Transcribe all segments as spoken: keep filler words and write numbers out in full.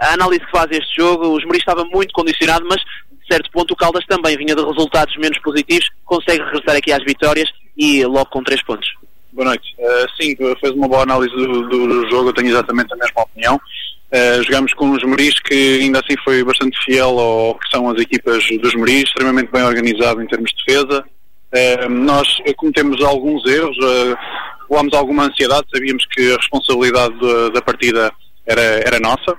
a análise que faz este jogo, o Esmoriz estava muito condicionado, mas de certo ponto o Caldas também vinha de resultados menos positivos, consegue regressar aqui às vitórias e logo com três pontos. Boa noite. Uh, sim, fez uma boa análise do, do, do jogo, eu tenho exatamente a mesma opinião. Uh, jogamos com o Esmoriz, que ainda assim foi bastante fiel ao que são as equipas do Esmoriz, extremamente bem organizado em termos de defesa. Uh, nós cometemos alguns erros, uh, voámos alguma ansiedade, sabíamos que a responsabilidade da, da partida era, era nossa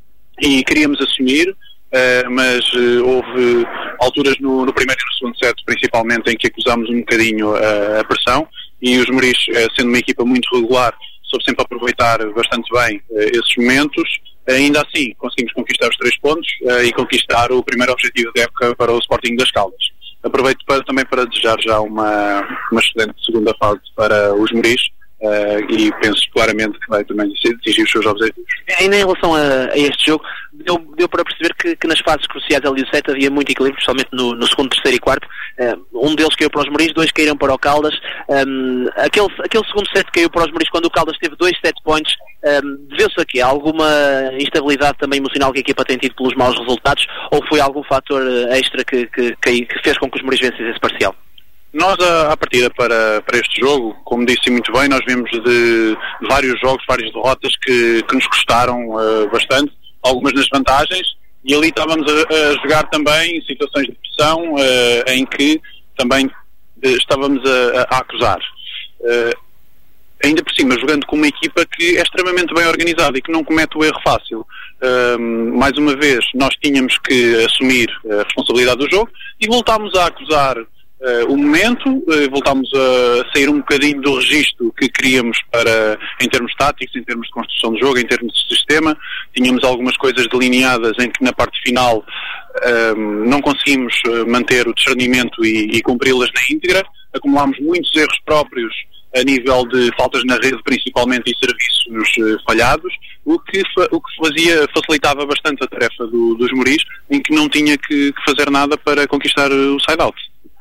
e queríamos assumir, uh, mas uh, houve alturas no, no primeiro e no segundo set, principalmente, em que acusámos um bocadinho uh, a pressão, e o Esmoriz, uh, sendo uma equipa muito regular, soube sempre aproveitar bastante bem uh, esses momentos. Uh, ainda assim, conseguimos conquistar os três pontos uh, e conquistar o primeiro objetivo da época para o Sporting das Caldas. Aproveito para, também para desejar já uma, uma excelente segunda fase para os Esmoriz uh, e penso claramente que vai também atingir os seus objetivos. Ainda em relação a, a este jogo, deu, deu para perceber que, que nas fases cruciais ali do set havia muito equilíbrio, especialmente no, no segundo, terceiro e quarto. Uh, um deles caiu para os Esmoriz, dois caíram para o Caldas. Um, aquele, aquele segundo set caiu para os Esmoriz quando o Caldas teve dois set points. Um, deveu-se aqui a alguma instabilidade também emocional que a equipa tem tido pelos maus resultados, ou foi algum fator extra que, que, que fez com que os Esmoriz vencessem esse parcial? Nós, à partida para, para este jogo, como disse muito bem, nós vimos de vários jogos, várias derrotas que, que nos custaram uh, bastante, algumas nas vantagens, e ali estávamos a, a jogar também em situações de pressão uh, em que também uh, estávamos a, a acusar. Uh, ainda por cima, jogando com uma equipa que é extremamente bem organizada e que não comete o erro fácil. Uh, mais uma vez, nós tínhamos que assumir a responsabilidade do jogo e voltámos a acusar Uh, o momento, uh, voltámos a sair um bocadinho do registro que queríamos para, em termos táticos, em termos de construção de jogo, em termos de sistema. Tínhamos algumas coisas delineadas em que na parte final uh, não conseguimos manter o discernimento e, e cumpri-las na íntegra. Acumulámos muitos erros próprios a nível de faltas na rede, principalmente, e serviços uh, falhados, o que, fa- o que fazia, facilitava bastante a tarefa do, dos Esmoriz, em que não tinha que, que fazer nada para conquistar o side-out.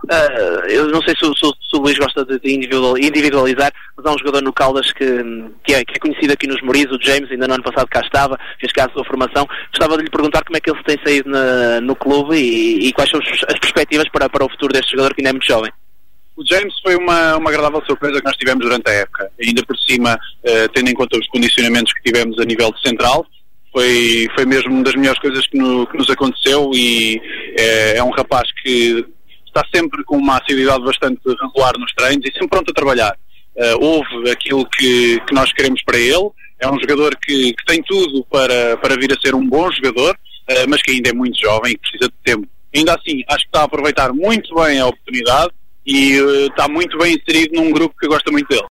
Uh, eu não sei se, se, se o Luís gosta de individualizar, mas há um jogador no Caldas que, que, é, que é conhecido aqui nos Esmoriz, o James, ainda no ano passado cá estava, fez cá a sua formação. Gostava de lhe perguntar como é que ele se tem saído na, no clube e, e quais são as perspectivas para, para o futuro deste jogador que ainda é muito jovem. O James foi uma, uma agradável surpresa que nós tivemos durante a época, ainda por cima, uh, tendo em conta os condicionamentos que tivemos a nível de central. Foi, foi mesmo uma das melhores coisas que, no, que nos aconteceu, e é, é um rapaz que está sempre com uma assiduidade bastante regular nos treinos e sempre pronto a trabalhar. Uh, houve aquilo que, que nós queremos para ele. É um jogador que, que tem tudo para, para vir a ser um bom jogador, uh, mas que ainda é muito jovem e precisa de tempo. Ainda assim, acho que está a aproveitar muito bem a oportunidade e uh, está muito bem inserido num grupo que gosta muito dele.